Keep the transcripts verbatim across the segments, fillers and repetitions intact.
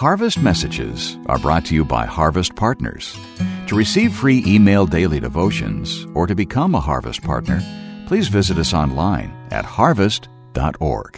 Harvest Messages are brought to you by Harvest Partners. To receive free email daily devotions or to become a Harvest Partner, please visit us online at harvest dot org.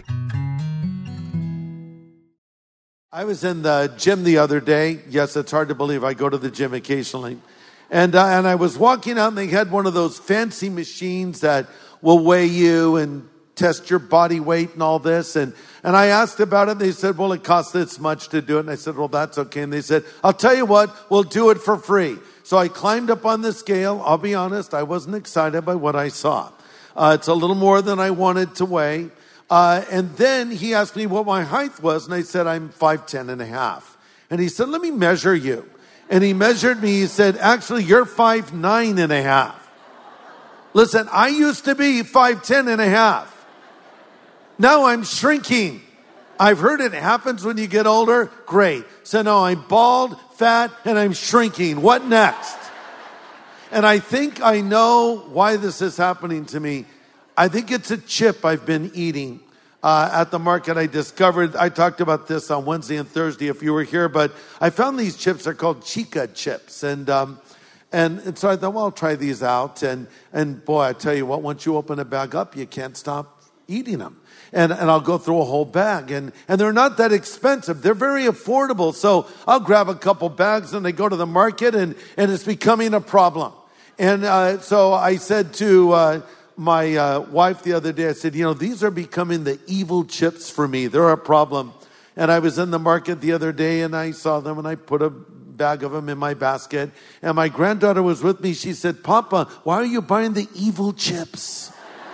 I was in the gym the other day. Yes, it's hard to believe I go to the gym occasionally. And uh, and I was walking out and they had one of those fancy machines that will weigh you and test your body weight and all this. And, and I asked about it. They said, well, it costs this much to do it. And I said, well, that's okay. And they said, I'll tell you what, we'll do it for free. So I climbed up on the scale. I'll be honest, I wasn't excited by what I saw. Uh, it's a little more than I wanted to weigh. Uh, and then he asked me what my height was. And I said, I'm five ten and a half. And he said, let me measure you. And he measured me. He said, actually, you're five nine and a half. Listen, I used to be five ten and a half. Now I'm shrinking. I've heard it happens when you get older. Great. So now I'm bald, fat, and I'm shrinking. What next? And I think I know why this is happening to me. I think it's a chip I've been eating uh, at the market. I discovered, I talked about this on Wednesday and Thursday if you were here, but I found these chips. They're called Chica chips. And um, and, and so I thought, well, I'll try these out. And, and boy, I tell you what, once you open a bag up, you can't stop eating them. And, and I'll go through a whole bag. And, and they're not that expensive. They're very affordable. So I'll grab a couple bags and they go to the market and, and it's becoming a problem. And uh, so I said to uh, my uh, wife the other day, I said, you know, these are becoming the evil chips for me. They're a problem. And I was in the market the other day and I saw them and I put a bag of them in my basket. And my granddaughter was with me. She said, Papa, why are you buying the evil chips?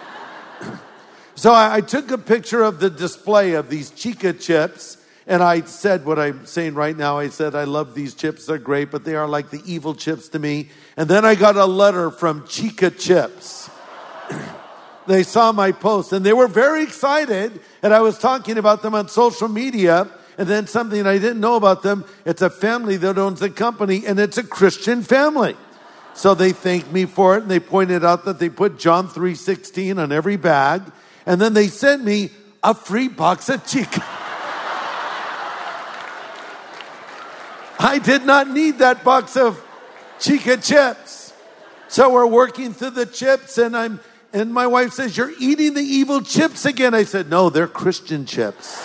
So I, I took a picture of the display of these Chica chips, and I said what I'm saying right now. I said, I love these chips. They're great, but they are like the evil chips to me. And then I got a letter from Chica Chips. They saw my post, and they were very excited, and I was talking about them on social media, and then something I didn't know about them. It's a family that owns the company, and it's a Christian family. So they thanked me for it, and they pointed out that they put John three sixteen on every bag. And then they sent me a free box of Chica. I did not need that box of Chica chips. So we're working through the chips and I'm, and my wife says, you're eating the evil chips again. I said, no, they're Christian chips.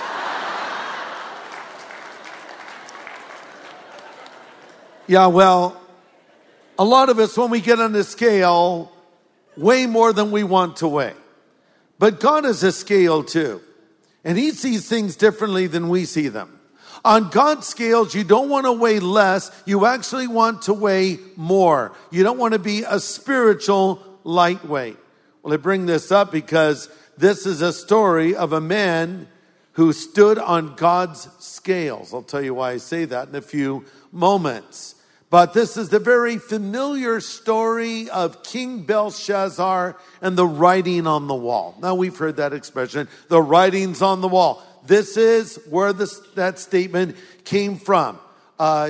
Yeah, well, a lot of us, when we get on the scale, weigh more than we want to weigh. But God is a scale too. And he sees things differently than we see them. On God's scales, you don't want to weigh less. You actually want to weigh more. You don't want to be a spiritual lightweight. Well, I bring this up because this is a story of a man who stood on God's scales. I'll tell you why I say that in a few moments. But this is the very familiar story of King Belshazzar and the writing on the wall. Now, we've heard that expression, the writings on the wall. This is where this, that statement came from. Uh,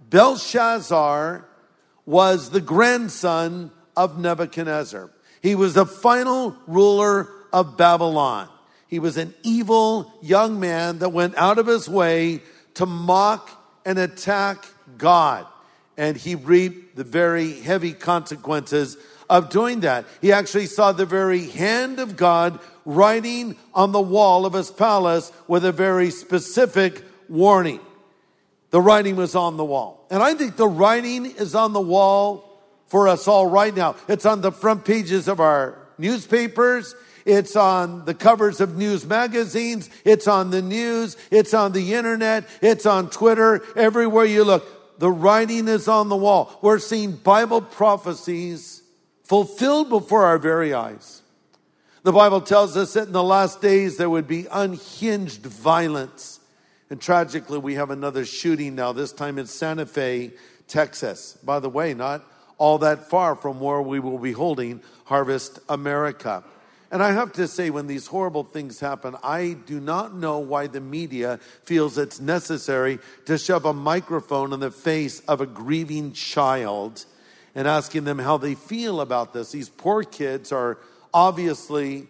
Belshazzar was the grandson of Nebuchadnezzar. He was the final ruler of Babylon. He was an evil young man that went out of his way to mock and attack God. And he reaped the very heavy consequences of doing that. He actually saw the very hand of God writing on the wall of his palace with a very specific warning. The writing was on the wall. And I think the writing is on the wall for us all right now. It's on the front pages of our newspapers. It's on the covers of news magazines. It's on the news. It's on the internet. It's on Twitter. Everywhere you look. The writing is on the wall. We're seeing Bible prophecies fulfilled before our very eyes. The Bible tells us that in the last days there would be unhinged violence. And tragically, we have another shooting now, this time in Santa Fe, Texas. By the way, not all that far from where we will be holding Harvest America. And I have to say, when these horrible things happen, I do not know why the media feels it's necessary to shove a microphone in the face of a grieving child and asking them how they feel about this. These poor kids are obviously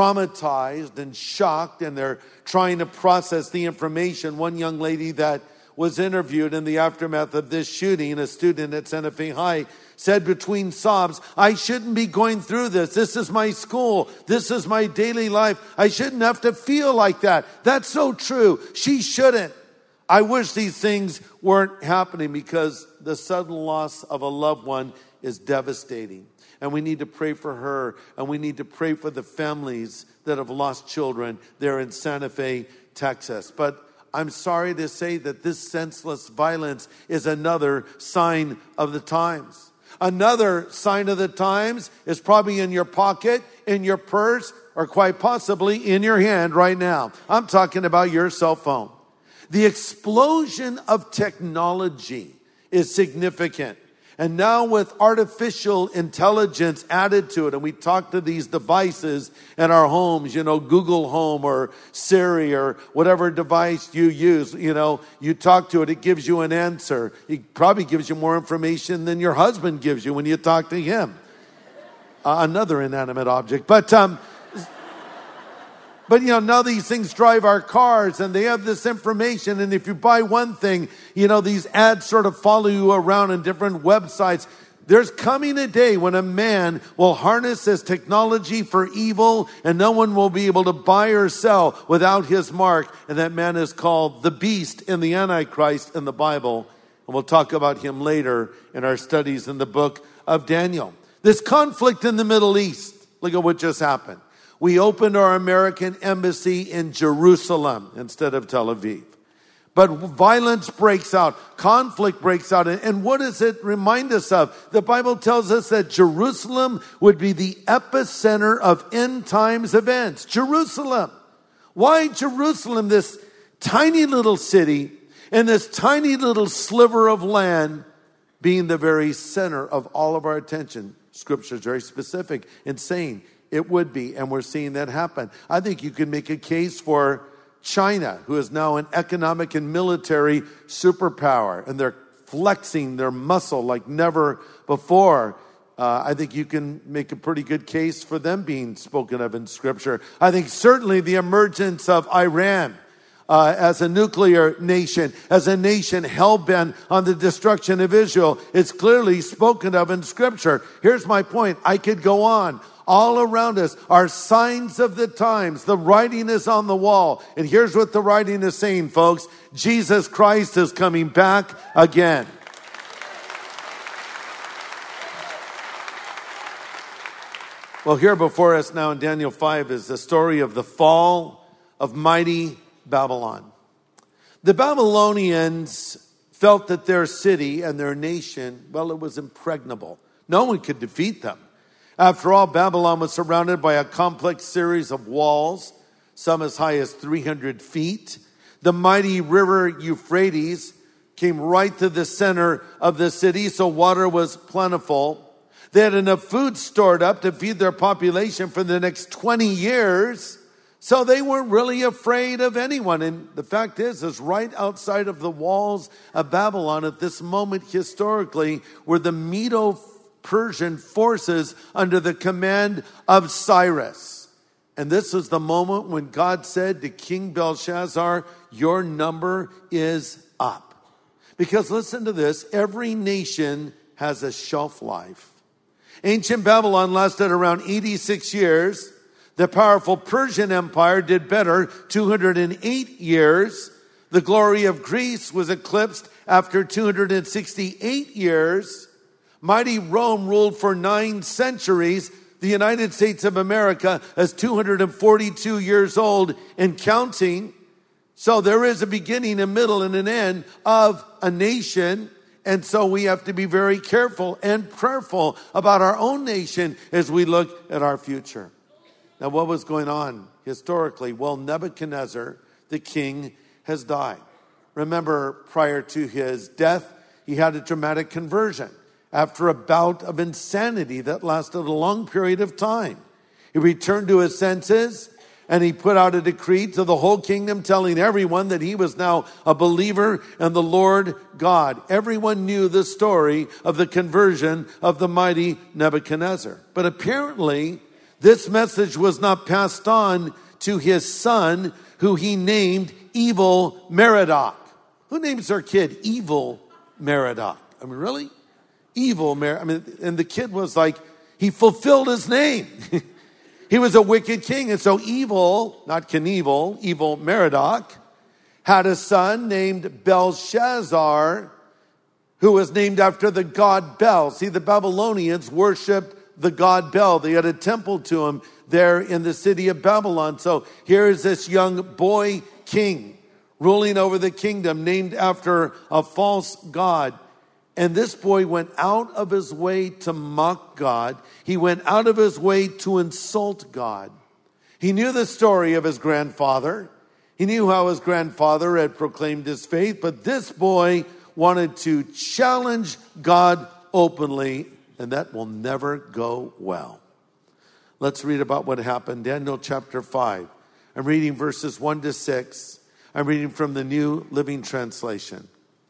traumatized and shocked, and they're trying to process the information. One young lady that was interviewed in the aftermath of this shooting. A student at Santa Fe High said between sobs, "I shouldn't be going through this. This is my school. This is my daily life. I shouldn't have to feel like that." That's so true. She shouldn't. I wish these things weren't happening, because the sudden loss of a loved one is devastating. And we need to pray for her, and we need to pray for the families that have lost children there in Santa Fe, Texas. But I'm sorry to say that this senseless violence is another sign of the times. Another sign of the times is probably in your pocket, in your purse, or quite possibly in your hand right now. I'm talking about your cell phone. The explosion of technology is significant. And now with artificial intelligence added to it, and we talk to these devices in our homes, you know, Google Home or Siri or whatever device you use, you know, you talk to it, it gives you an answer. It probably gives you more information than your husband gives you when you talk to him. Uh, another inanimate object. But, um, But, you know, now these things drive our cars, and they have this information. And if you buy one thing, you know, these ads sort of follow you around in different websites. There's coming a day when a man will harness this technology for evil, and no one will be able to buy or sell without his mark. And that man is called the beast and the Antichrist in the Bible. And we'll talk about him later in our studies in the book of Daniel. This conflict in the Middle East, look at what just happened. We opened our American embassy in Jerusalem instead of Tel Aviv. But violence breaks out, conflict breaks out. And what does it remind us of? The Bible tells us that Jerusalem would be the epicenter of end times events. Jerusalem. Why Jerusalem, this tiny little city and this tiny little sliver of land, being the very center of all of our attention? Scripture is very specific in saying it would be, and we're seeing that happen. I think you can make a case for China, who is now an economic and military superpower, and they're flexing their muscle like never before. Uh, I think you can make a pretty good case for them being spoken of in Scripture. I think certainly the emergence of Iran uh, as a nuclear nation, as a nation hell-bent on the destruction of Israel, is clearly spoken of in Scripture. Here's my point. I could go on. All around us are signs of the times. The writing is on the wall. And here's what the writing is saying, folks. Jesus Christ is coming back again. Well, here before us now in Daniel five is the story of the fall of mighty Babylon. The Babylonians felt that their city and their nation, well, it was impregnable. No one could defeat them. After all, Babylon was surrounded by a complex series of walls, some as high as three hundred feet. The mighty river Euphrates came right to the center of the city, so water was plentiful. They had enough food stored up to feed their population for the next twenty years, so they weren't really afraid of anyone. And the fact is, is right outside of the walls of Babylon at this moment historically were the Medo Persian forces under the command of Cyrus. And this was the moment when God said to King Belshazzar, your number is up. Because listen to this, every nation has a shelf life. Ancient Babylon lasted around eighty-six years. The powerful Persian Empire did better, two hundred eight years. The glory of Greece was eclipsed after two hundred sixty-eight years. Mighty Rome ruled for nine centuries. The United States of America is two hundred forty-two years old and counting. So there is a beginning, a middle, and an end of a nation. And so we have to be very careful and prayerful about our own nation as we look at our future. Now, what was going on historically? Well, Nebuchadnezzar, the king, has died. Remember, prior to his death, he had a dramatic conversion. After a bout of insanity that lasted a long period of time, he returned to his senses and he put out a decree to the whole kingdom telling everyone that he was now a believer in the Lord God. Everyone knew the story of the conversion of the mighty Nebuchadnezzar. But apparently, this message was not passed on to his son, who he named Evil Merodach. Who names their kid Evil Merodach? I mean, really? Evil Merodach. I mean, and the kid was like, he fulfilled his name. He was a wicked king. And so evil, not Knievel, Evil Merodach, had a son named Belshazzar, who was named after the god Bel. See, the Babylonians worshiped the god Bel. They had a temple to him there in the city of Babylon. So here is this young boy king ruling over the kingdom named after a false god. And this boy went out of his way to mock God. He went out of his way to insult God. He knew the story of his grandfather. He knew how his grandfather had proclaimed his faith. But this boy wanted to challenge God openly, and that will never go well. Let's read about what happened. Daniel chapter five. I'm reading verses one to six. I'm reading from the New Living Translation.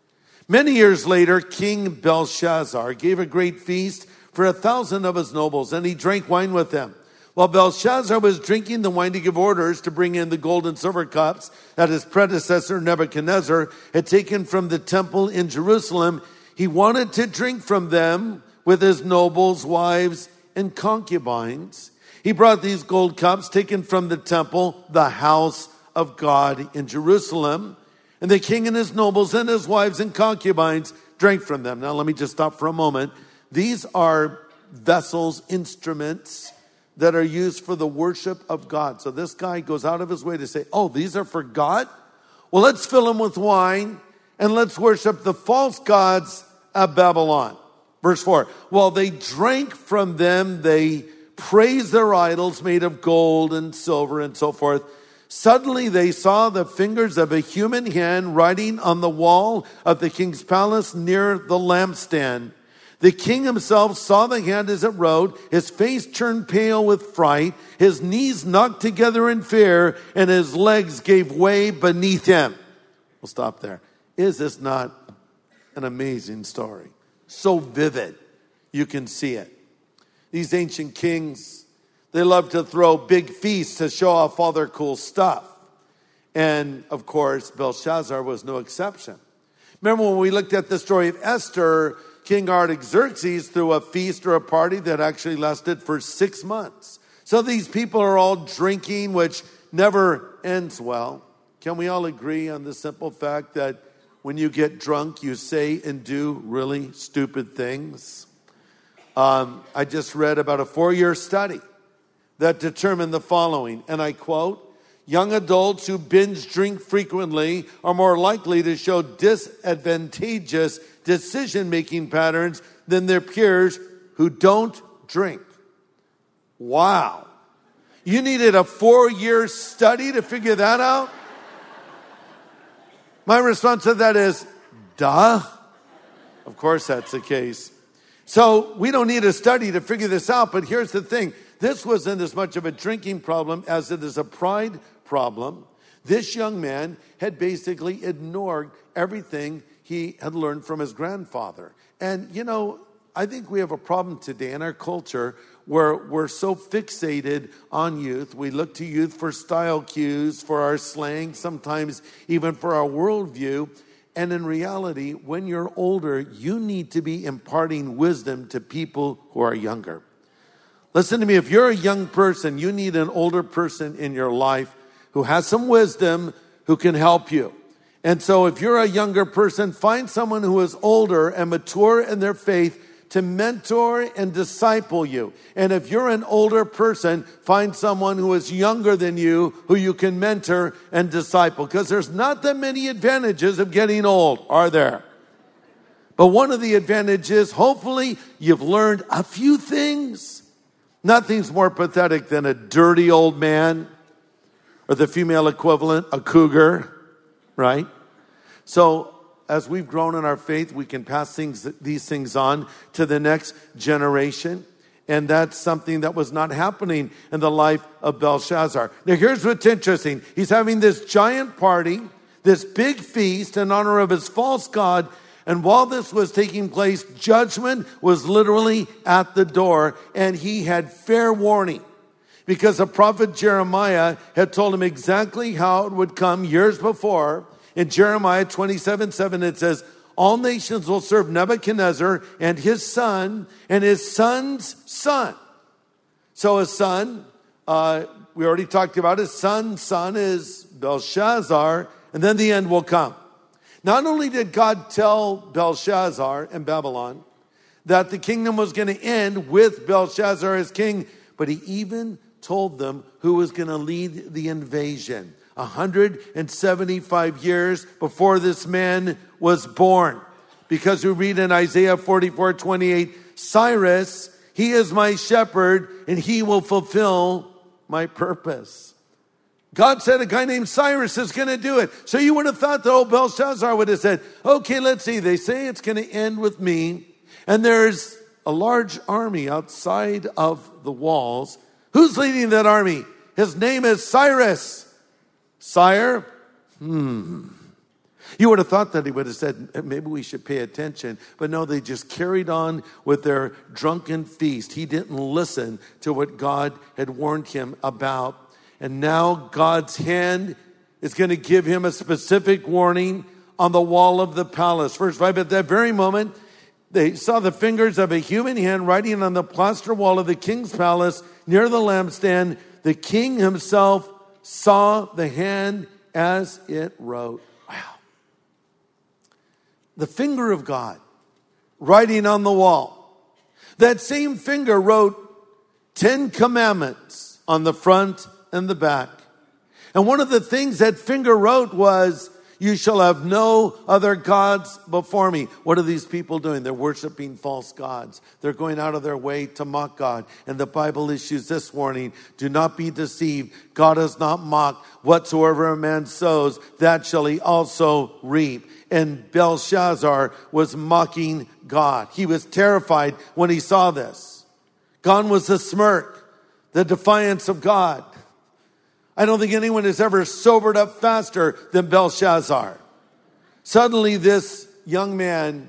Many years later, King Belshazzar gave a great feast for a thousand of his nobles, and he drank wine with them. While Belshazzar was drinking the wine to give orders to bring in the gold and silver cups that his predecessor Nebuchadnezzar had taken from the temple in Jerusalem, he wanted to drink from them with his nobles, wives, and concubines. He brought these gold cups taken from the temple, the house of God in Jerusalem, and the king and his nobles and his wives and concubines drank from them. Now, let me just stop for a moment. These are vessels, instruments that are used for the worship of God. So this guy goes out of his way to say, oh, these are for God? Well, let's fill them with wine and let's worship the false gods of Babylon. Verse four, while they drank from them, they praised their idols made of gold and silver and so forth. Suddenly they saw the fingers of a human hand writing on the wall of the king's palace near the lampstand. The king himself saw the hand as it wrote. His face turned pale with fright. His knees knocked together in fear, and his legs gave way beneath him. We'll stop there. Is this not an amazing story? So vivid, you can see it. These ancient kings, they love to throw big feasts to show off all their cool stuff. And, of course, Belshazzar was no exception. Remember when we looked at the story of Esther, King Artaxerxes threw a feast or a party that actually lasted for six months. So these people are all drinking, which never ends well. Can we all agree on the simple fact that when you get drunk, you say and do really stupid things? Um, I just read about a four-year study that determined the following, and I quote, young adults who binge drink frequently are more likely to show disadvantageous decision-making patterns than their peers who don't drink. Wow. You needed a four-year study to figure that out? My response to that is, duh. Of course that's the case. So we don't need a study to figure this out, but here's the thing. This wasn't as much of a drinking problem as it is a pride problem. This young man had basically ignored everything he had learned from his grandfather. And, you know, I think we have a problem today in our culture where we're so fixated on youth. We look to youth for style cues, for our slang, sometimes even for our worldview. And in reality, when you're older, you need to be imparting wisdom to people who are younger. Listen to me, if you're a young person, you need an older person in your life who has some wisdom, who can help you. And so if you're a younger person, find someone who is older and mature in their faith to mentor and disciple you. And if you're an older person, find someone who is younger than you who you can mentor and disciple. Because there's not that many advantages of getting old, are there? But one of the advantages, hopefully, you've learned a few things. Nothing's more pathetic than a dirty old man, or the female equivalent, a cougar, right? So as we've grown in our faith, we can pass things, these things on to the next generation. And that's something that was not happening in the life of Belshazzar. Now here's what's interesting. He's having this giant party, this big feast in honor of his false god. And while this was taking place, judgment was literally at the door. And he had fair warning, because the prophet Jeremiah had told him exactly how it would come years before. In Jeremiah twenty-seven seven, it says, all nations will serve Nebuchadnezzar and his son and his son's son. So his son, uh, we already talked about his son's son is Belshazzar, and then the end will come. Not only did God tell Belshazzar in Babylon that the kingdom was going to end with Belshazzar as king, but he even told them who was going to lead the invasion. one hundred seventy-five years before this man was born. Because we read in Isaiah forty-four twenty-eight, Cyrus, he is my shepherd, and he will fulfill my purpose. God said a guy named Cyrus is going to do it. So you would have thought that old Belshazzar would have said, okay, let's see. They say it's going to end with me. And there's a large army outside of the walls. Who's leading that army? His name is Cyrus. Sire? Hmm. You would have thought that he would have said, maybe we should pay attention. But no, they just carried on with their drunken feast. He didn't listen to what God had warned him about. And now God's hand is going to give him a specific warning on the wall of the palace. Verse five, at that very moment, they saw the fingers of a human hand writing on the plaster wall of the king's palace near the lampstand. The king himself saw the hand as it wrote. Wow. The finger of God writing on the wall. That same finger wrote Ten Commandments on the front and the back. And one of the things that finger wrote was, you shall have no other gods before me. What are these people doing? They're worshiping false gods. They're going out of their way to mock God. And the Bible issues this warning, do not be deceived. God is not mocked. Whatsoever a man sows, that shall he also reap. And Belshazzar was mocking God. He was terrified when he saw this. Gone was the smirk, the defiance of God. I don't think anyone has ever sobered up faster than Belshazzar. Suddenly this young man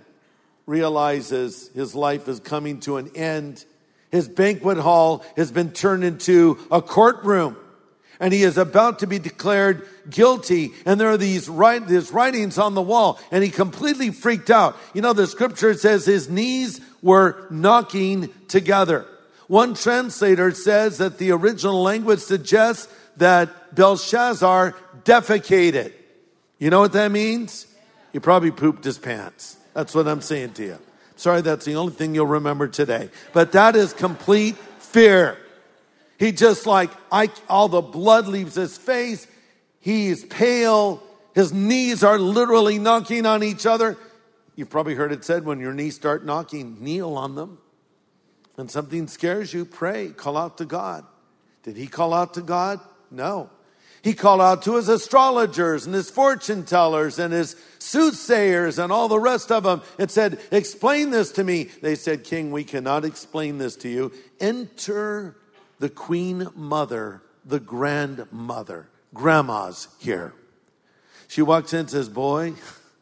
realizes his life is coming to an end. His banquet hall has been turned into a courtroom. And he is about to be declared guilty. And there are these, write, these writings on the wall. And he completely freaked out. You know, the scripture says his knees were knocking together. One translator says that the original language suggests that Belshazzar defecated. You know what that means? He probably pooped his pants. That's what I'm saying to you. Sorry, that's the only thing you'll remember today. But that is complete fear. He just like, I, all the blood leaves his face. He's pale. His knees are literally knocking on each other. You've probably heard it said, when your knees start knocking, kneel on them. When something scares you, pray, call out to God. Did he call out to God? No. He called out to his astrologers and his fortune tellers and his soothsayers and all the rest of them and said, explain this to me. They said, King, we cannot explain this to you. Enter the queen mother, the grandmother. Grandma's here. She walks in and says, boy,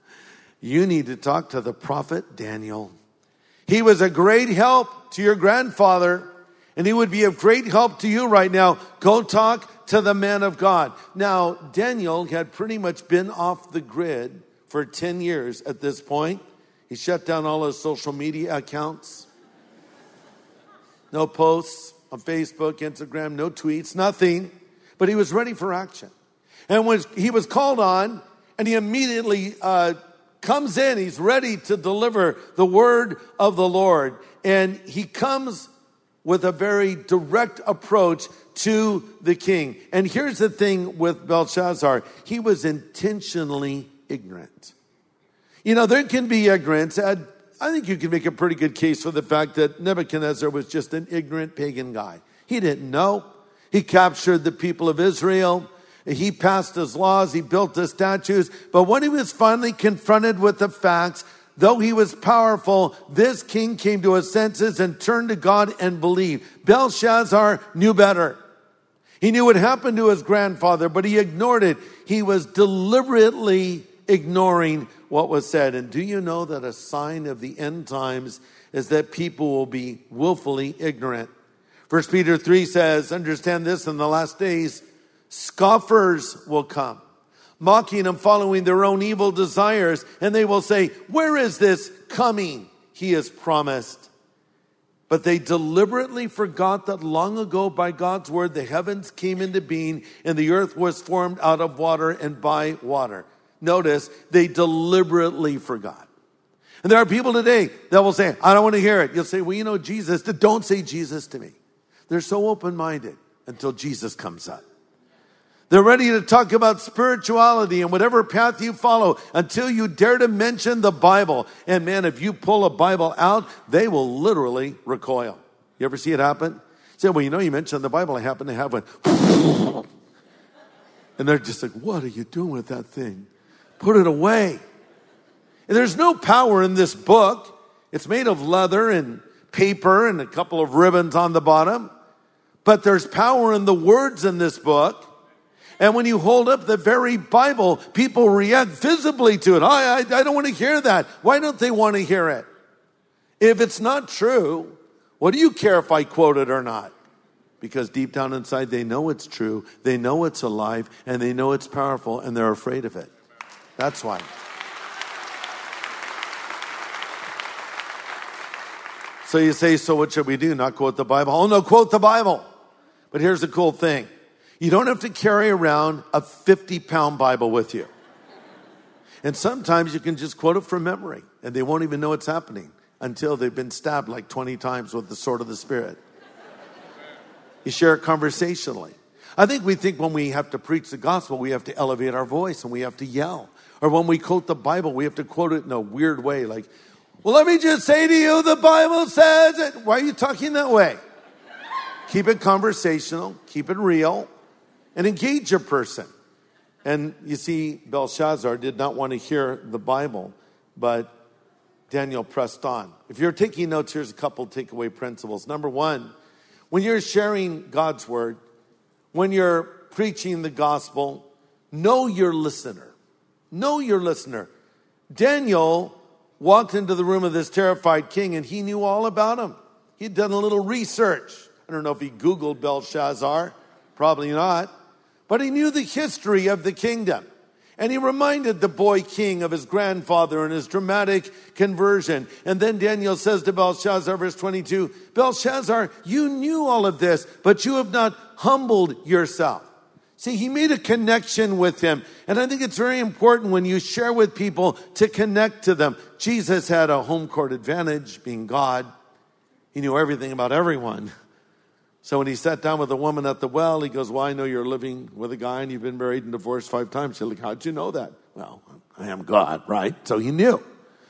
you need to talk to the prophet Daniel. He was a great help to your grandfather, and he would be of great help to you right now. Go talk to the man of God. Now, Daniel had pretty much been off the grid for ten years at this point. He shut down all his social media accounts. No posts on Facebook, Instagram, no tweets, nothing. But he was ready for action. And when he was called on, and he immediately uh, comes in, he's ready to deliver the word of the Lord. And he comes with a very direct approach to the king. And here's the thing with Belshazzar. He was intentionally ignorant. You know, there can be ignorance. I think you can make a pretty good case for the fact that Nebuchadnezzar was just an ignorant pagan guy. He didn't know. He captured the people of Israel. He passed his laws. He built the statues. But when he was finally confronted with the facts, though he was powerful, this king came to his senses and turned to God and believed. Belshazzar knew better. He knew what happened to his grandfather, but he ignored it. He was deliberately ignoring what was said. And do you know that a sign of the end times is that people will be willfully ignorant? First Peter three says, understand this, in the last days, scoffers will come, mocking and following their own evil desires. And they will say, where is this coming he has promised? But they deliberately forgot that long ago by God's word, the heavens came into being and the earth was formed out of water and by water. Notice, they deliberately forgot. And there are people today that will say, I don't want to hear it. You'll say, well, you know, Jesus, don't say Jesus to me. They're so open-minded until Jesus comes up. They're ready to talk about spirituality and whatever path you follow until you dare to mention the Bible. And man, if you pull a Bible out, they will literally recoil. You ever see it happen? Say, well, you know, you mentioned the Bible. I happen to have one. And they're just like, what are you doing with that thing? Put it away. And there's no power in this book. It's made of leather and paper and a couple of ribbons on the bottom. But there's power in the words in this book. And when you hold up the very Bible, people react visibly to it. I, I, I don't want to hear that. Why don't they want to hear it? If it's not true, what do you care if I quote it or not? Because deep down inside, they know it's true. They know it's alive. And they know it's powerful. And they're afraid of it. That's why. So you say, so what should we do? Not quote the Bible? Oh, no, quote the Bible. But here's the cool thing. You don't have to carry around a fifty-pound Bible with you. And sometimes you can just quote it from memory, and they won't even know it's happening until they've been stabbed like twenty times with the sword of the Spirit. You share it conversationally. I think we think when we have to preach the gospel, we have to elevate our voice and we have to yell. Or when we quote the Bible, we have to quote it in a weird way, like, well, let me just say to you, the Bible says it. Why are you talking that way? Keep it conversational, keep it real. And engage your person. And you see, Belshazzar did not want to hear the Bible, but Daniel pressed on. If you're taking notes, here's a couple takeaway principles. Number one, when you're sharing God's word, when you're preaching the gospel, know your listener. Know your listener. Daniel walked into the room of this terrified king, and he knew all about him. He'd done a little research. I don't know if he Googled Belshazzar. Probably not. But he knew the history of the kingdom. And he reminded the boy king of his grandfather and his dramatic conversion. And then Daniel says to Belshazzar, verse twenty-two, Belshazzar, you knew all of this, but you have not humbled yourself. See, he made a connection with him. And I think it's very important when you share with people to connect to them. Jesus had a home court advantage, being God. He knew everything about everyone. So when he sat down with a woman at the well, he goes, well, I know you're living with a guy and you've been married and divorced five times. She's like, how'd you know that? Well, I am God, right? So he knew.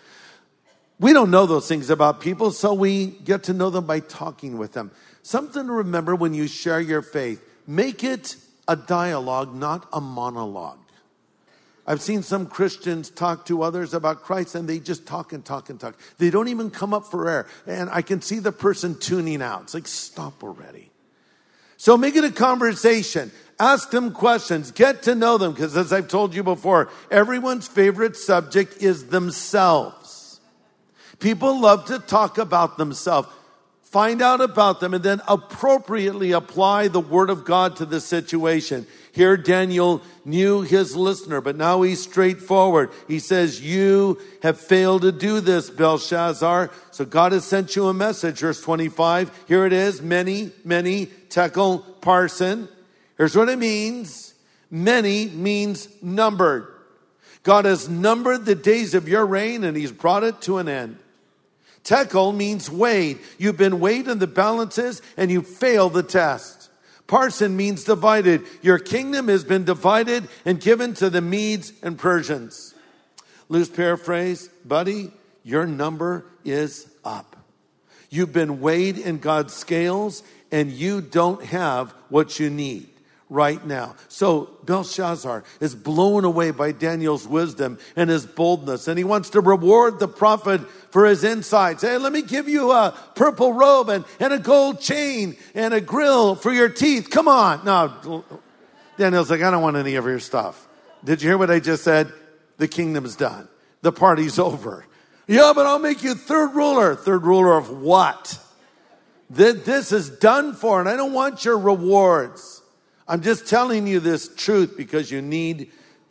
We don't know those things about people, so we get to know them by talking with them. Something to remember when you share your faith. Make it a dialogue, not a monologue. I've seen some Christians talk to others about Christ and they just talk and talk and talk. They don't even come up for air. And I can see the person tuning out. It's like, stop already. So make it a conversation. Ask them questions. Get to know them. Because as I've told you before, everyone's favorite subject is themselves. People love to talk about themselves. Find out about them and then appropriately apply the word of God to the situation. Here Daniel knew his listener, but now he's straightforward. He says, you have failed to do this, Belshazzar. So God has sent you a message. Verse twenty-five. Here it is. Many, many, tekel, parson. Here's what it means. Many means numbered. God has numbered the days of your reign and he's brought it to an end. Tekel means weighed. You've been weighed in the balances and you failed the test. Parson means divided. Your kingdom has been divided and given to the Medes and Persians. Loose paraphrase, buddy, your number is up. You've been weighed in God's scales and you don't have what you need right now. So Belshazzar is blown away by Daniel's wisdom and his boldness. And he wants to reward the prophet for his insights. Hey, let me give you a purple robe and, and a gold chain and a grill for your teeth. Come on. No, Daniel's like, I don't want any of your stuff. Did you hear what I just said? The kingdom's done. The party's over. Yeah, but I'll make you third ruler. Third ruler of what? This is done for, and I don't want your rewards. I'm just telling you this truth because you need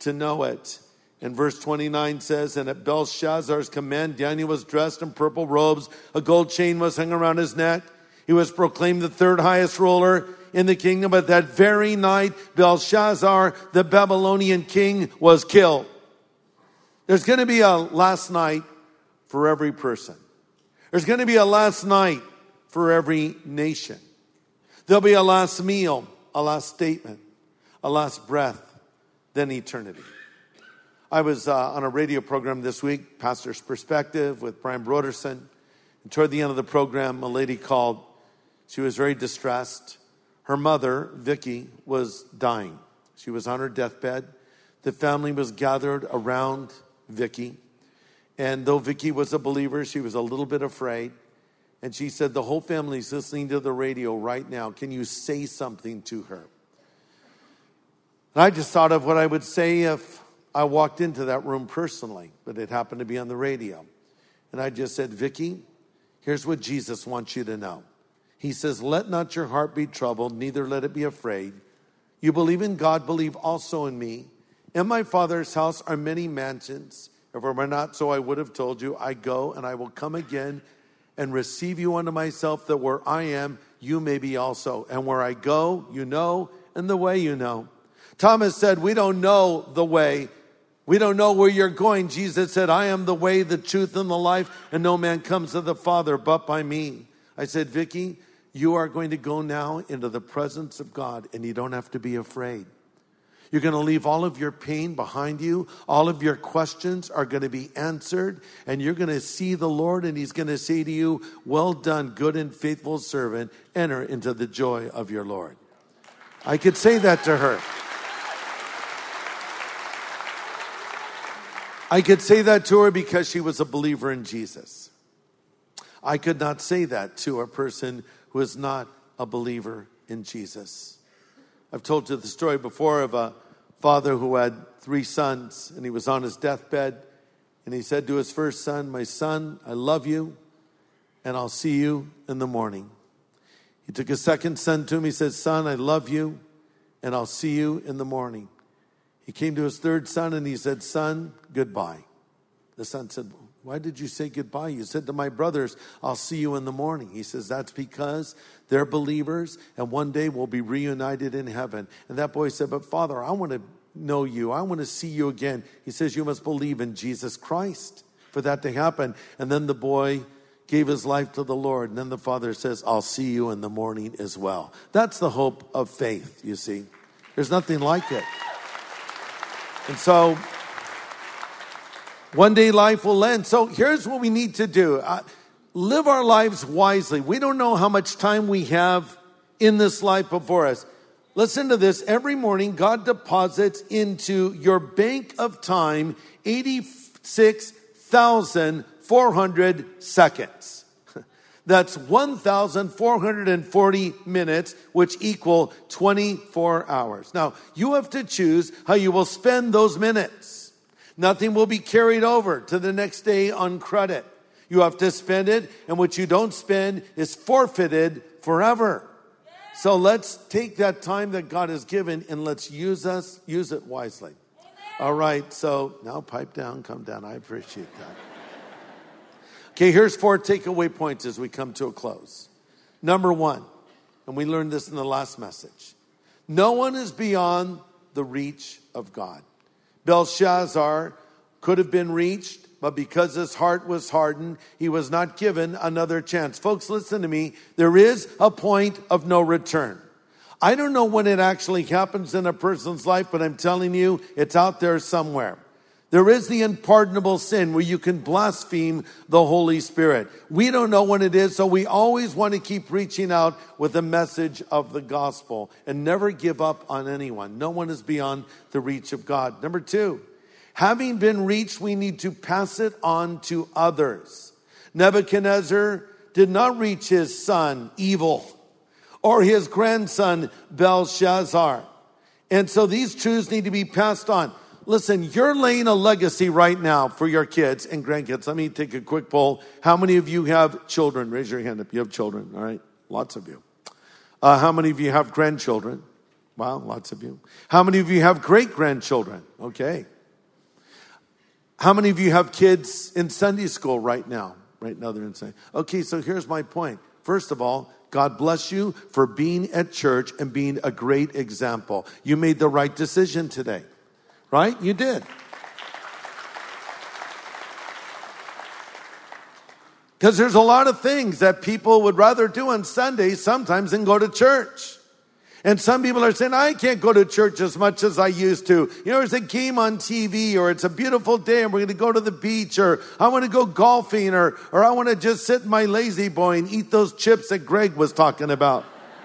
to know it. And verse twenty-nine says, and at Belshazzar's command, Daniel was dressed in purple robes. A gold chain was hung around his neck. He was proclaimed the third highest ruler in the kingdom. But that very night, Belshazzar, the Babylonian king, was killed. There's going to be a last night for every person. There's going to be a last night for every nation. There'll be a last meal, a last statement, a last breath, then eternity. I was uh, on a radio program this week, Pastor's Perspective, with Brian Broderson. And toward the end of the program, a lady called. She was very distressed. Her mother, Vicky, was dying. She was on her deathbed. The family was gathered around Vicky. And though Vicky was a believer, she was a little bit afraid. And she said, the whole family's listening to the radio right now. Can you say something to her? And I just thought of what I would say if I walked into that room personally, but it happened to be on the radio. And I just said, Vicky, here's what Jesus wants you to know. He says, let not your heart be troubled, neither let it be afraid. You believe in God, believe also in me. In my Father's house are many mansions. If it were not so, I would have told you. I go and I will come again and receive you unto myself, that where I am, you may be also. And where I go, you know, and the way you know. Thomas said, we don't know the way. We don't know where you're going. Jesus said, I am the way, the truth, and the life, and no man comes to the Father but by me. I said, Vicky, you are going to go now into the presence of God, and you don't have to be afraid. You're going to leave all of your pain behind you. All of your questions are going to be answered, and you're going to see the Lord, and he's going to say to you, well done, good and faithful servant. Enter into the joy of your Lord. I could say that to her. I could say that to her because she was a believer in Jesus. I could not say that to a person who is not a believer in Jesus. I've told you the story before of a father who had three sons, and he was on his deathbed, and he said to his first son, my son, I love you, and I'll see you in the morning. He took his second son to him. He said, son, I love you, and I'll see you in the morning. He came to his third son and he said, son, goodbye. The son said, why did you say goodbye? You said to my brothers, I'll see you in the morning. He says, that's because they're believers and one day we'll be reunited in heaven. And that boy said, but Father, I want to know you. I want to see you again. He says, you must believe in Jesus Christ for that to happen. And then the boy gave his life to the Lord. And then the father says, I'll see you in the morning as well. That's the hope of faith, you see. There's nothing like it. And so one day life will end. So here's what we need to do. Uh, live our lives wisely. We don't know how much time we have in this life before us. Listen to this. Every morning, God deposits into your bank of time eighty-six thousand four hundred seconds. That's one thousand four hundred forty minutes, which equal twenty-four hours. Now, you have to choose how you will spend those minutes. Nothing will be carried over to the next day on credit. You have to spend it, and what you don't spend is forfeited forever. So let's take that time that God has given and let's use us, use it wisely. All right, so now pipe down, come down. I appreciate that. Okay, here's four takeaway points as we come to a close. Number one, and we learned this in the last message. No one is beyond the reach of God. Belshazzar could have been reached, but because his heart was hardened, he was not given another chance. Folks, listen to me. There is a point of no return. I don't know when it actually happens in a person's life, but I'm telling you, it's out there somewhere. There is the unpardonable sin where you can blaspheme the Holy Spirit. We don't know when it is, so we always want to keep reaching out with the message of the gospel and never give up on anyone. No one is beyond the reach of God. Number two, having been reached, we need to pass it on to others. Nebuchadnezzar did not reach his son, evil, or his grandson, Belshazzar. And so these truths need to be passed on. Listen, you're laying a legacy right now for your kids and grandkids. Let me take a quick poll. How many of you have children? Raise your hand if you have children, all right? Lots of you. Uh, how many of you have grandchildren? Wow, lots of you. How many of you have great-grandchildren? Okay. How many of you have kids in Sunday school right now? Right now they're in Sunday. Okay, so here's my point. First of all, God bless you for being at church and being a great example. You made the right decision today, right? You did. Because there's a lot of things that people would rather do on Sundays sometimes than go to church. And some people are saying, I can't go to church as much as I used to. You know, there's a game on T V, or it's a beautiful day and we're going to go to the beach, or I want to go golfing, or, or I want to just sit in my lazy boy and eat those chips that Greg was talking about.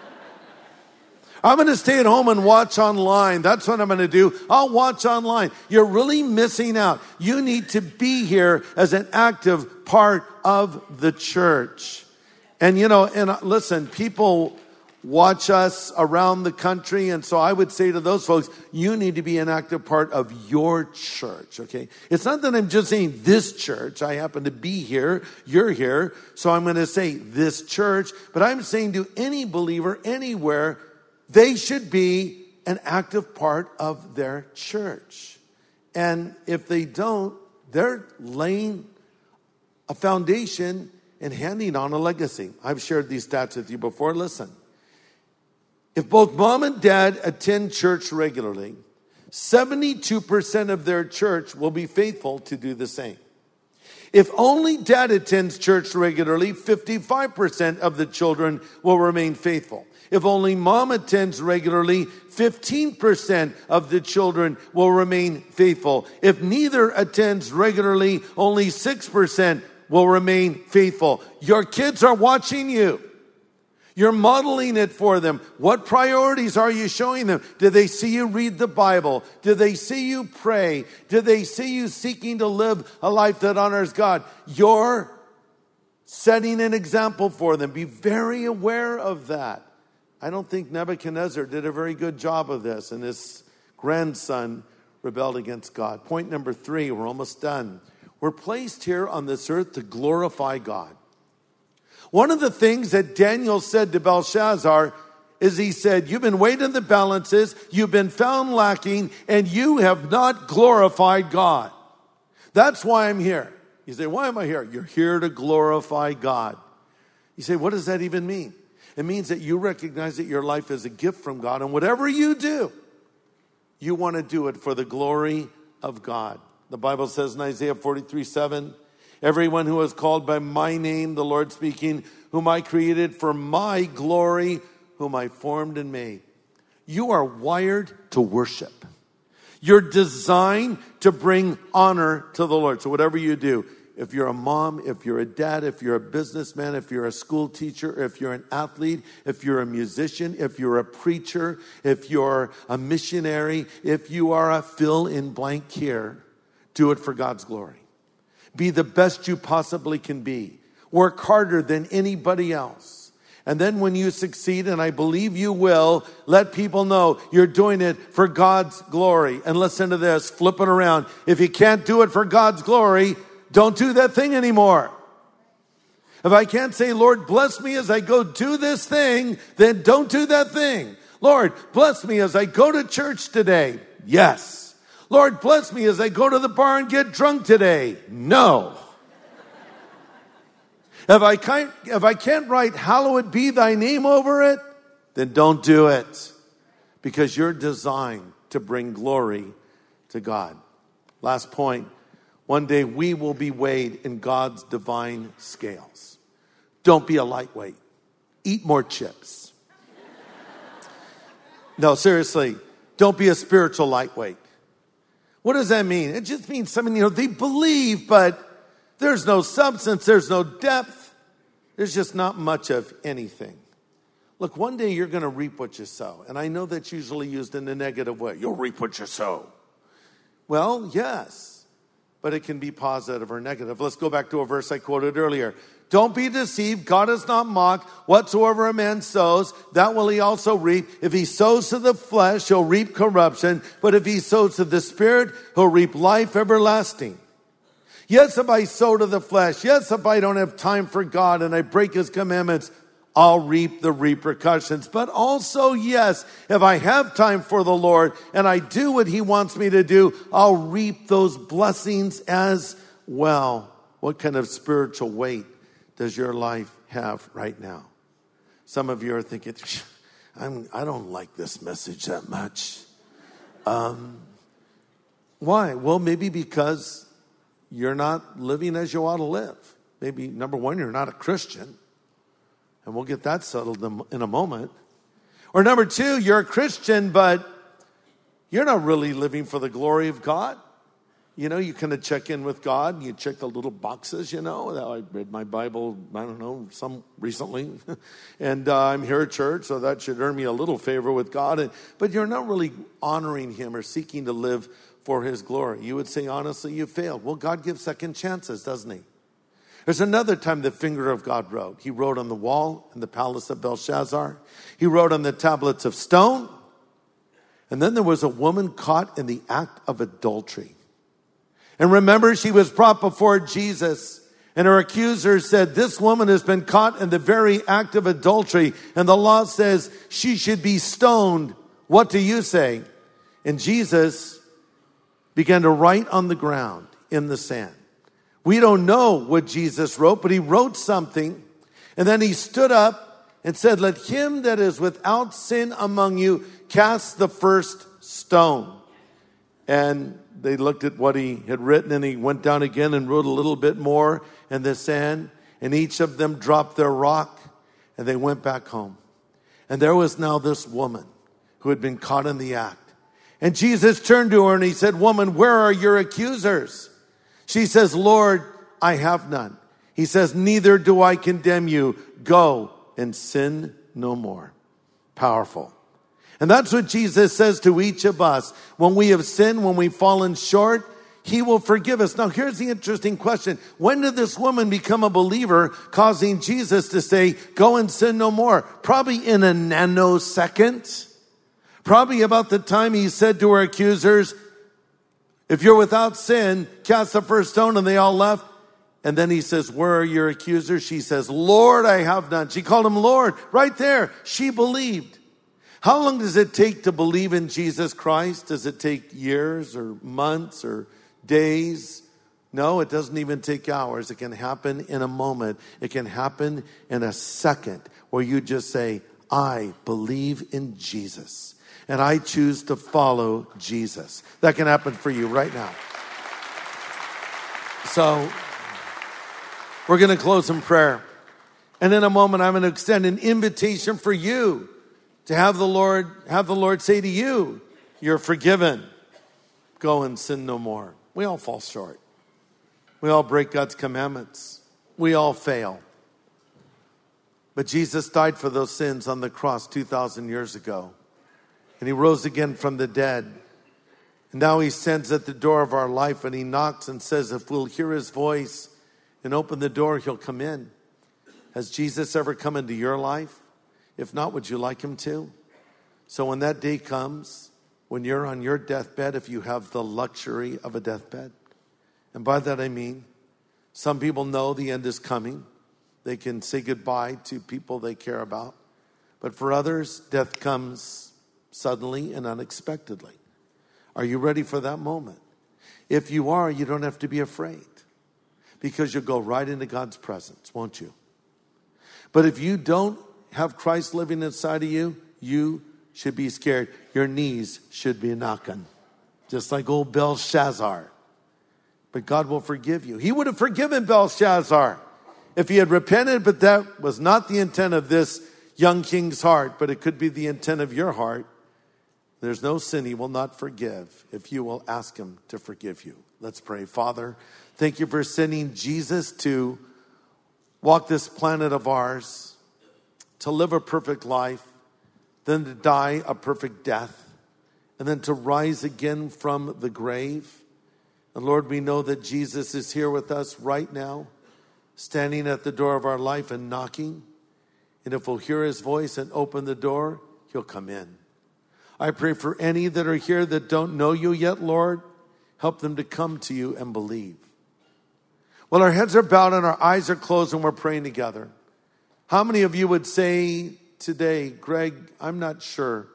I'm going to stay at home and watch online. That's what I'm going to do. I'll watch online. You're really missing out. You need to be here as an active part of the church. And, you know, and listen, people watch us around the country. And so I would say to those folks, you need to be an active part of your church, okay? It's not that I'm just saying this church. I happen to be here. You're here. So I'm going to say this church. But I'm saying to any believer anywhere, they should be an active part of their church. And if they don't, they're laying a foundation and handing on a legacy. I've shared these stats with you before. Listen. If both mom and dad attend church regularly, seventy-two percent of their church will be faithful to do the same. If only dad attends church regularly, fifty-five percent of the children will remain faithful. If only mom attends regularly, fifteen percent of the children will remain faithful. If neither attends regularly, only six percent will remain faithful. Your kids are watching you. You're modeling it for them. What priorities are you showing them? Do they see you read the Bible? Do they see you pray? Do they see you seeking to live a life that honors God? You're setting an example for them. Be very aware of that. I don't think Nebuchadnezzar did a very good job of this, and his grandson rebelled against God. Point number three, we're almost done. We're placed here on this earth to glorify God. One of the things that Daniel said to Belshazzar is he said, you've been weighed in the balances, you've been found lacking, and you have not glorified God. That's why I'm here. You say, why am I here? You're here to glorify God. You say, what does that even mean? It means that you recognize that your life is a gift from God, and whatever you do, you want to do it for the glory of God. The Bible says in Isaiah forty-three seven, everyone who is called by my name, the Lord speaking, whom I created for my glory, whom I formed and made. You are wired to worship. You're designed to bring honor to the Lord. So whatever you do, if you're a mom, if you're a dad, if you're a businessman, if you're a school teacher, if you're an athlete, if you're a musician, if you're a preacher, if you're a missionary, if you are a fill in blank here, do it for God's glory. Be the best you possibly can be. Work harder than anybody else. And then when you succeed, and I believe you will, let people know you're doing it for God's glory. And listen to this, flip it around. If you can't do it for God's glory, don't do that thing anymore. If I can't say, Lord, bless me as I go do this thing, then don't do that thing. Lord, bless me as I go to church today. Yes. Lord, bless me as I go to the bar and get drunk today. No. If I can't, if I can't write, hallowed be thy name over it, then don't do it. Because you're designed to bring glory to God. Last point. One day we will be weighed in God's divine scales. Don't be a lightweight. Eat more chips. No, seriously. Don't be a spiritual lightweight. What does that mean? It just means something, you know, they believe, but there's no substance, there's no depth. There's just not much of anything. Look, one day you're going to reap what you sow. And I know that's usually used in a negative way. You'll reap what you sow. Well, yes, but it can be positive or negative. Let's go back to a verse I quoted earlier. Don't be deceived. God is not mocked. Whatsoever a man sows, that will he also reap. If he sows to the flesh, he'll reap corruption. But if he sows to the Spirit, he'll reap life everlasting. Yes, if I sow to the flesh, yes, if I don't have time for God and I break his commandments, I'll reap the repercussions. But also, yes, if I have time for the Lord and I do what he wants me to do, I'll reap those blessings as well. What kind of spiritual weight does your life have right now? Some of you are thinking, I'm, I don't like this message that much. Um, why? Well, maybe because you're not living as you ought to live. Maybe, number one, you're not a Christian. And we'll get that settled in a moment. Or number two, you're a Christian, but you're not really living for the glory of God. You know, you kind of check in with God. You check the little boxes, you know. I read my Bible, I don't know, some recently. and uh, I'm here at church, so that should earn me a little favor with God. And, but you're not really honoring him or seeking to live for his glory. You would say, honestly, you failed. Well, God gives second chances, doesn't he? There's another time the finger of God wrote. He wrote on the wall in the palace of Belshazzar. He wrote on the tablets of stone. And then there was a woman caught in the act of adultery. And remember, she was brought before Jesus. And her accusers said, this woman has been caught in the very act of adultery. And the law says she should be stoned. What do you say? And Jesus began to write on the ground in the sand. We don't know what Jesus wrote, but he wrote something. And then he stood up and said, let him that is without sin among you cast the first stone. And they looked at what he had written, and he went down again and wrote a little bit more in the sand. And each of them dropped their rock, and they went back home. And there was now this woman who had been caught in the act. And Jesus turned to her and he said, woman, where are your accusers? She says, Lord, I have none. He says, neither do I condemn you. Go and sin no more. Powerful. And that's what Jesus says to each of us. When we have sinned, when we've fallen short, he will forgive us. Now, here's the interesting question. When did this woman become a believer, causing Jesus to say, go and sin no more? Probably in a nanosecond. Probably about the time he said to her accusers, if you're without sin, cast the first stone, and they all left. And then he says, where are your accusers? She says, Lord, I have none. She called him Lord. Right there, she believed. How long does it take to believe in Jesus Christ? Does it take years or months or days? No, it doesn't even take hours. It can happen in a moment. It can happen in a second where you just say, I believe in Jesus. And I choose to follow Jesus. That can happen for you right now. So, we're going to close in prayer. And in a moment, I'm going to extend an invitation for you to have the Lord, have the Lord say to you, you're forgiven. Go and sin no more. We all fall short. We all break God's commandments. We all fail. But Jesus died for those sins on the cross two thousand years ago. And he rose again from the dead. And now he stands at the door of our life and he knocks and says, if we'll hear his voice and open the door, he'll come in. Has Jesus ever come into your life? If not, would you like him to? So when that day comes, when you're on your deathbed, if you have the luxury of a deathbed, and by that I mean, some people know the end is coming. They can say goodbye to people they care about. But for others, death comes suddenly and unexpectedly. Are you ready for that moment? If you are, you don't have to be afraid, because you'll go right into God's presence, won't you? But if you don't have Christ living inside of you, you should be scared. Your knees should be knocking, just like old Belshazzar. But God will forgive you. He would have forgiven Belshazzar if he had repented, but that was not the intent of this young king's heart, but it could be the intent of your heart. There's no sin he will not forgive if you will ask him to forgive you. Let's pray. Father, thank you for sending Jesus to walk this planet of ours, to live a perfect life, then to die a perfect death, and then to rise again from the grave. And Lord, we know that Jesus is here with us right now, standing at the door of our life and knocking. And if we'll hear his voice and open the door, he'll come in. I pray for any that are here that don't know you yet, Lord, help them to come to you and believe. Well, our heads are bowed and our eyes are closed and we're praying together. How many of you would say today, Greg, I'm not sure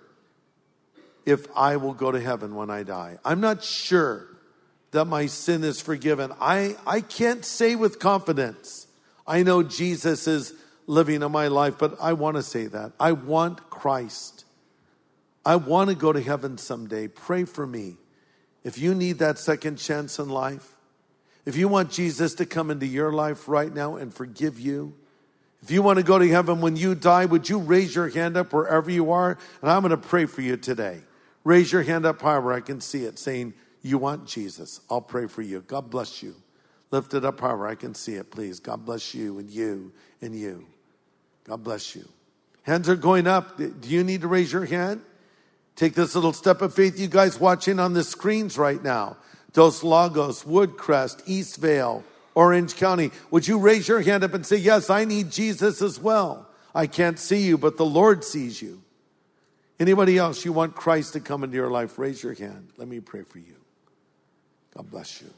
if I will go to heaven when I die. I'm not sure that my sin is forgiven. I, I can't say with confidence, I know Jesus is living in my life, but I want to say that. I want Christ. I want to go to heaven someday. Pray for me. If you need that second chance in life, if you want Jesus to come into your life right now and forgive you, if you want to go to heaven when you die, would you raise your hand up wherever you are? And I'm going to pray for you today. Raise your hand up high where I can see it, saying, you want Jesus. I'll pray for you. God bless you. Lift it up high where I can see it, please. God bless you and you and you. God bless you. Hands are going up. Do you need to raise your hand? Take this little step of faith. You guys watching on the screens right now. Dos Lagos, Woodcrest, Eastvale, Orange County. Would you raise your hand up and say, yes, I need Jesus as well. I can't see you, but the Lord sees you. Anybody else, you want Christ to come into your life? Raise your hand. Let me pray for you. God bless you.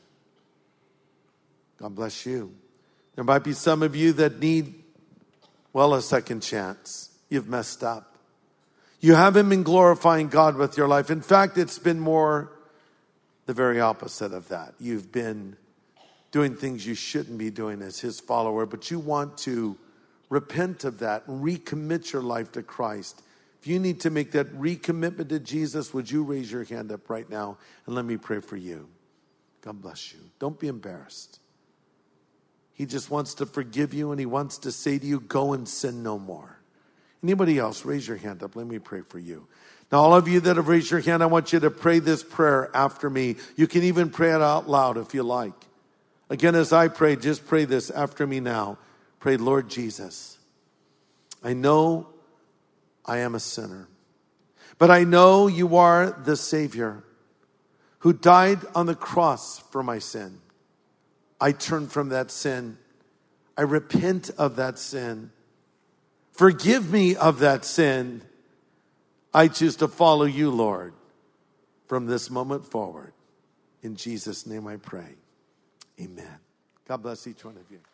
God bless you. There might be some of you that need, well, a second chance. You've messed up. You haven't been glorifying God with your life. In fact, it's been more the very opposite of that. You've been doing things you shouldn't be doing as his follower, but you want to repent of that and recommit your life to Christ. If you need to make that recommitment to Jesus, would you raise your hand up right now and let me pray for you. God bless you. Don't be embarrassed. He just wants to forgive you and he wants to say to you, go and sin no more. Anybody else, raise your hand up. Let me pray for you. Now, all of you that have raised your hand, I want you to pray this prayer after me. You can even pray it out loud if you like. Again, as I pray, just pray this after me now. Pray, Lord Jesus, I know I am a sinner, but I know you are the Savior who died on the cross for my sin. I turn from that sin. I repent of that sin. Forgive me of that sin. I choose to follow you, Lord, from this moment forward. In Jesus' name I pray. Amen. God bless each one of you.